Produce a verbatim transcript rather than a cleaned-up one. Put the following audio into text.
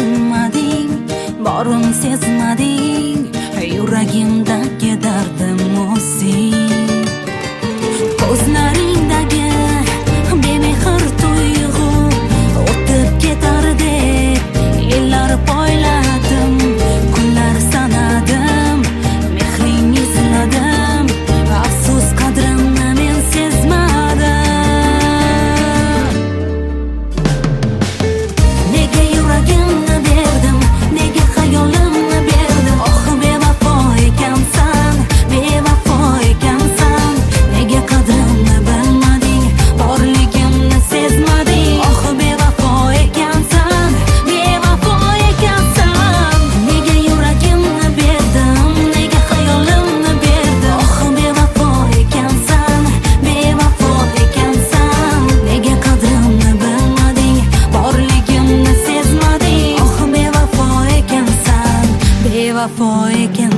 bilmading, borim sezmading, yuragimdagi dardim o'zing. Ko'zlaringdagi bemehr tuyg'u o'tib ketar deb yillar poyladim, kunlar sanadim, mehring izladim, afsus qadrimni men sezmadim. Nega yuragimni berdim, nega xayolimni berdim, oh bevafo ekansan, bevafo ekansan. Nega qadrimni bilmading, borligimni sezmading, oh bevafo ekansan, bevafo ekansan. Nega yuragimni berdim, nega xayolimni berdim, oh bevafo ekansan, bevafo ekansan. Nega qadrimni bilmading, borligimni sezmading, oh bevafo ekansan, bevafo ekansan.